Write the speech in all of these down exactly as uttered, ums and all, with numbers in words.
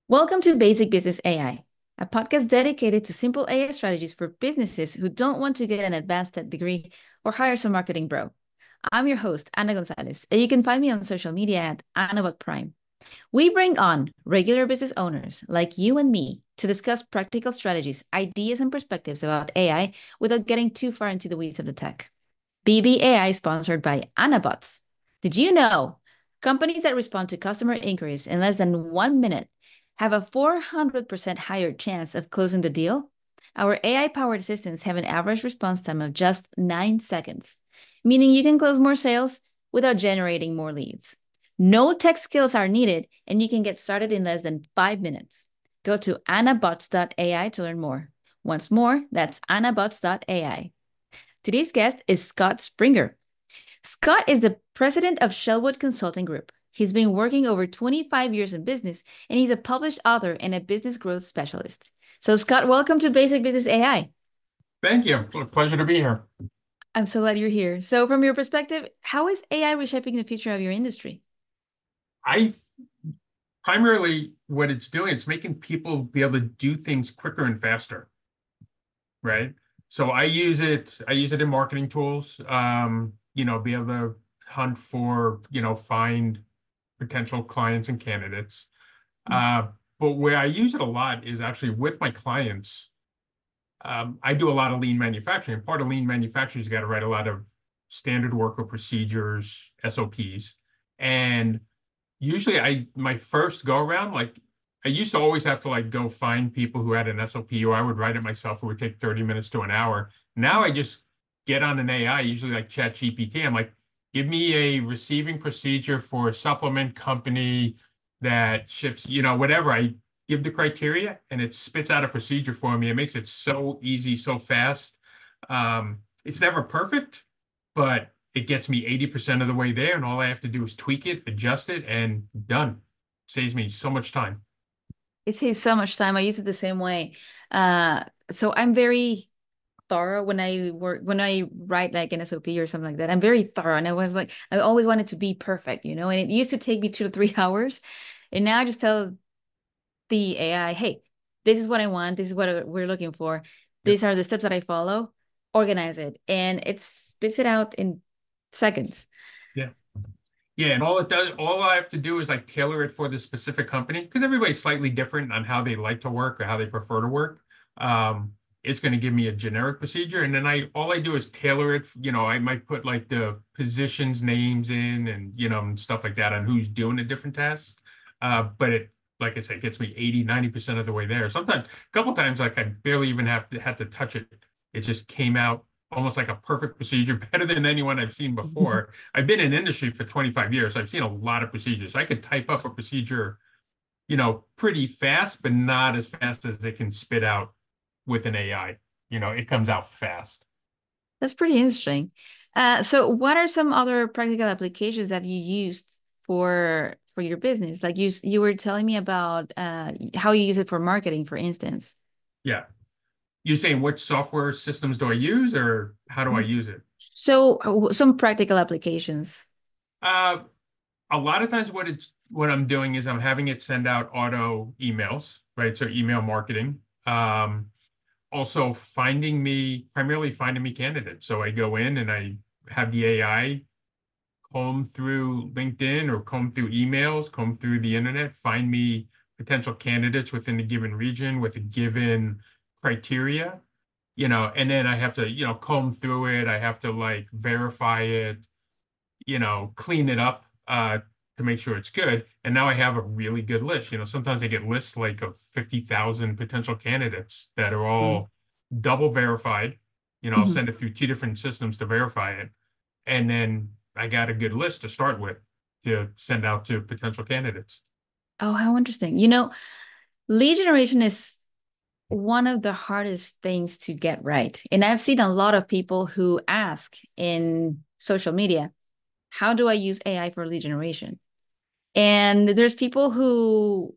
Welcome to Basic Business A I, a podcast dedicated to simple A I strategies for businesses who don't want to get an advanced tech degree or hire some marketing bro. I'm your host, Ana Gonzalez, and you can find me on social media at AnnaBotPrime. We bring on regular business owners like you and me to discuss practical strategies, ideas, and perspectives about A I without getting too far into the weeds of the tech. B B A I is sponsored by AnnaBots. Did you know companies that respond to customer inquiries in less than one minute have a four hundred percent higher chance of closing the deal? Our A I-powered assistants have an average response time of just nine seconds, meaning you can close more sales without generating more leads. No tech skills are needed, and you can get started in less than five minutes. Go to annabots dot A I to learn more. Once more, that's annabots dot A I. Today's guest is Scott Springer. Scott is the president of Shellwood Consulting Group. He's been working over twenty-five years in business, and he's a published author and a business growth specialist. So, Scott, welcome to Basic Business A I. Thank you. Pleasure to be here. I'm so glad you're here. So, from your perspective, how is A I reshaping the future of your industry? I primarily what it's doing, it's making people be able to do things quicker and faster, right? So I use it, I use it in marketing tools, um, you know, be able to hunt for, you know, find potential clients and candidates. Uh, but where I use it a lot is actually with my clients. Um, I do a lot of lean manufacturing. Part of lean manufacturing is you got to write a lot of standard worker procedures, S O Ps. And usually I my first go around, like I used to always have to like go find people who had an S O P, or I would write it myself. It would take thirty minutes to an hour. Now I just get on an A I, usually like ChatGPT. I'm like, give me a receiving procedure for a supplement company that ships, you know, whatever. I give the criteria and it spits out a procedure for me. It makes it so easy, so fast. Um, it's never perfect, but it gets me eighty percent of the way there, and all I have to do is tweak it, adjust it, and done. Saves me so much time. It saves so much time. I use it the same way. Uh, so I'm very thorough when I work when I write like an S O P or something like that. I'm very thorough, and I was like, I always wanted to be perfect, you know. And it used to take me two to three hours, and now I just tell the A I, hey, this is what I want. This is what we're looking for. Yep. These are the steps that I follow. Organize it, and it spits it out in seconds. Yeah. Yeah, and all it does, all I have to do is like tailor it for the specific company because everybody's slightly different on how they like to work or how they prefer to work. Um, it's going to give me a generic procedure, and then I all I do is tailor it. You know, I might put like the positions names in and you know and stuff like that on who's doing the different tasks. Uh, but it, like I said, gets me eighty, ninety percent of the way there. Sometimes, a couple times, like I barely even have to have to touch it. It just came out almost like a perfect procedure, better than anyone I've seen before. I've been in industry for twenty-five years. So I've seen a lot of procedures. I could type up a procedure, you know, pretty fast, but not as fast as it can spit out with an A I. You know, it comes out fast. That's pretty interesting. Uh, so what are some other practical applications that you used for for your business? Like you you were telling me about uh, how you use it for marketing, for instance. Yeah. You're saying which software systems do I use or how do I use it? So uh, some practical applications. Uh, a lot of times what it's what I'm doing is I'm having it send out auto emails, right? So email marketing. Um, also finding me, primarily finding me candidates. So I go in and I have the A I comb through LinkedIn or comb through emails, comb through the internet, find me potential candidates within a given region with a given criteria, you know, and then I have to, you know, comb through it. I have to like verify it, you know, clean it up uh, to make sure it's good. And now I have a really good list. You know, sometimes I get lists like of fifty thousand potential candidates that are Mm. all double verified. You know, I'll Mhm. send it through two different systems to verify it. And then I got a good list to start with to send out to potential candidates. Oh, how interesting. You know, lead generation is one of the hardest things to get right. And I've seen a lot of people who ask in social media, how do I use A I for lead generation? And there's people who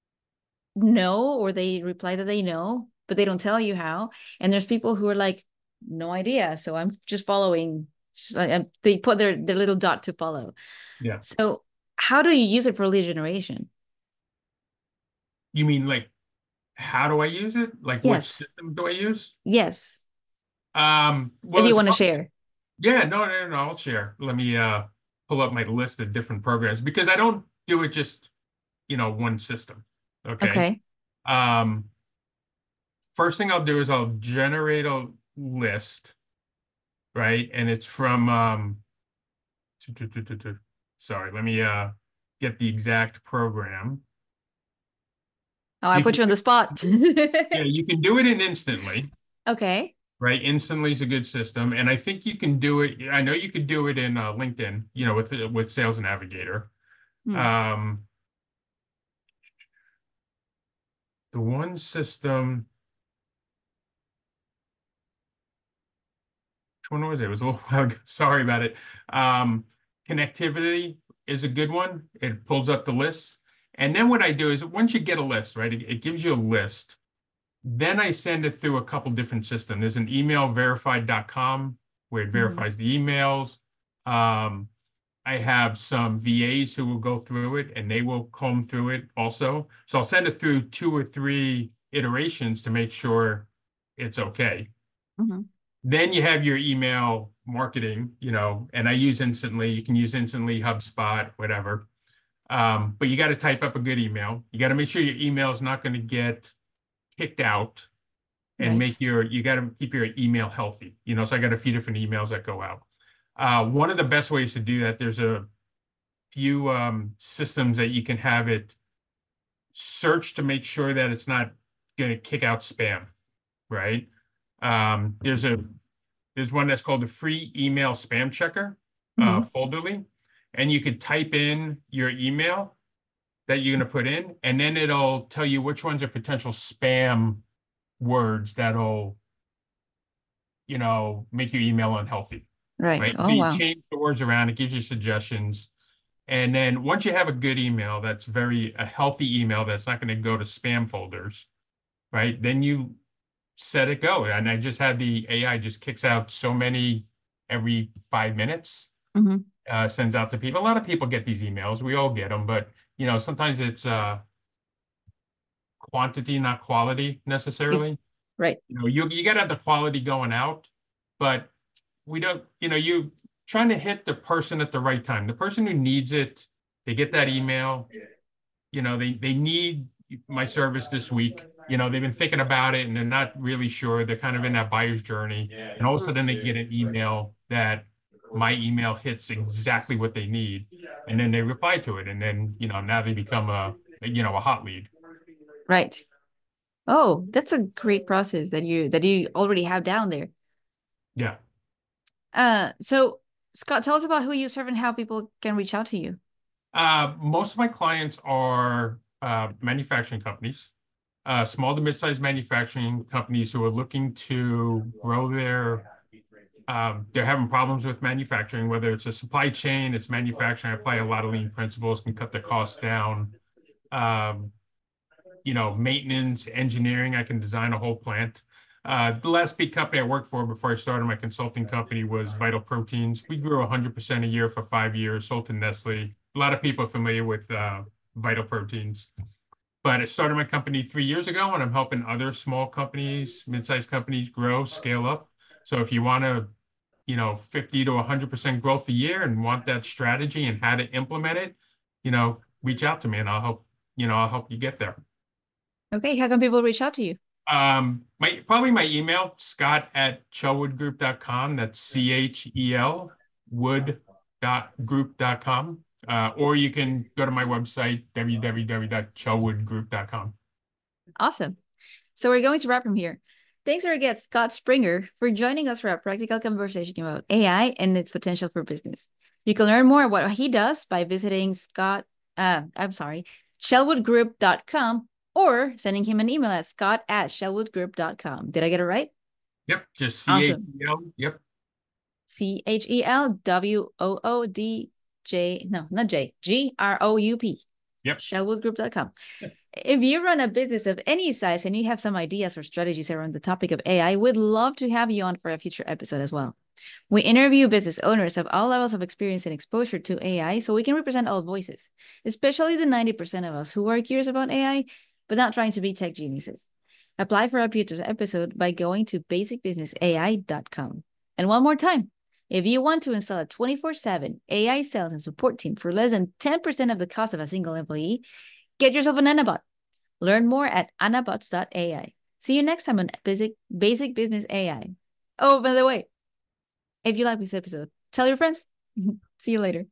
know or they reply that they know, but they don't tell you how. And there's people who are like, no idea. So I'm just following. Just like, uh, they put their, their little dot to follow. Yeah. So how do you use it for lead generation? You mean like how do I use it? Like which Yes. system do I use? Yes. Um, If well, you it's a want to couple. share. Yeah, no, no, no, I'll share. Let me uh pull up my list of different programs because I don't do it just, you know, one system. Okay. Okay. Um, first thing I'll do is I'll generate a list, right? And it's from um tu- tu- tu- tu- tu. Sorry, let me uh get the exact program. Oh, I You put can you on the spot. yeah, you can do it in Instantly, Okay. right? Instantly is a good system, and I think you can do it. I know you could do it in uh, LinkedIn, you know, with with Sales Navigator. Hmm. Um, the one system, which one was it? It was a little while ago. Sorry about it. Um, Connectivity is a good one. It pulls up the lists. And then what I do is once you get a list, right, it, it gives you a list. Then I send it through a couple different systems. There's an email verified dot com where it Hmm. verifies the emails. Um, I have some V As who will go through it and they will comb through it also. So I'll send it through two or three iterations to make sure it's okay. Hmm. Then you have your email marketing, you know, and I use Instantly. You can use Instantly, HubSpot, whatever. Um, but you got to type up a good email. You got to make sure your email is not going to get kicked out and Right. make your, you got to keep your email healthy. You know, so I got a few different emails that go out. Uh, one of the best ways to do that, there's a few um, systems that you can have it search to make sure that it's not going to kick out spam, right? Um, there's a there's one that's called the free email spam checker, uh, Hmm. Folderly, and you could type in your email that you're going to put in, and then it'll tell you which ones are potential spam words that'll, you know, make your email unhealthy, Right. right? So Oh, you wow. change the words around, it gives you suggestions. And then once you have a good email, that's very a healthy email that's not going to go to spam folders, right? Then you set it go. And I just had the A I just kicks out so many every five minutes, Hmm. uh, sends out to people. A lot of people get these emails. We all get them, but you know, sometimes it's uh quantity, not quality necessarily. Right. You know, you you got to have the quality going out, but we don't, you know, you trying to hit the person at the right time. The person who needs it, they get that email, you know, they they need my service this week. You know, they've been thinking about it and they're not really sure. They're kind of in that buyer's journey. And all of a sudden they get an email that my email hits exactly what they need. And then they reply to it. And then, you know, now they become a, you know, a hot lead. Right. Oh, that's a great process that you that you already have down there. Yeah. Uh, so Scott, tell us about who you serve and how people can reach out to you. Uh, most of my clients are uh, manufacturing companies, uh, small to mid-sized manufacturing companies who are looking to grow their, um, they're having problems with manufacturing, whether it's a supply chain, it's manufacturing. I apply a lot of lean principles, can cut their costs down. Um, you know, maintenance, engineering, I can design a whole plant. Uh, the last big company I worked for before I started my consulting company was Vital Proteins. We grew one hundred percent a year for five years, sold to Nestle. A lot of people are familiar with uh, Vital Proteins. But I started my company three years ago, and I'm helping other small companies, mid-sized companies grow, scale up. So if you want to, you know, fifty to one hundred percent growth a year and want that strategy and how to implement it, you know, reach out to me and I'll help, you know, I'll help you get there. Okay, how can people reach out to you? Um, my probably my email, Scott at chelwood group dot com. That's C H E L wood dot group dot com. Uh, or you can go to my website, w w w dot chelwood group dot com. Awesome. So we're going to wrap from here. Thanks again, Scott Springer, for joining us for a practical conversation about A I and its potential for business. You can learn more what he does by visiting Scott, uh, I'm sorry, chelwood group dot com or sending him an email at scott at chelwood group dot com. Did I get it right? Yep, just Awesome. C H E L. Yep. C H E L W O O D J, no, not J, G R O U P, Yep. chelwood group dot com. If you run a business of any size and you have some ideas or strategies around the topic of A I, we'd love to have you on for a future episode as well. We interview business owners of all levels of experience and exposure to A I so we can represent all voices, especially the ninety percent of us who are curious about A I but not trying to be tech geniuses. Apply for our future episode by going to basic business A I dot com. And one more time, if you want to install a twenty-four seven A I sales and support team for less than ten percent of the cost of a single employee, get yourself an Anabot. Learn more at anabots dot A I. See you next time on Basic, Basic Business A I. Oh, by the way, if you like this episode, tell your friends. See you later.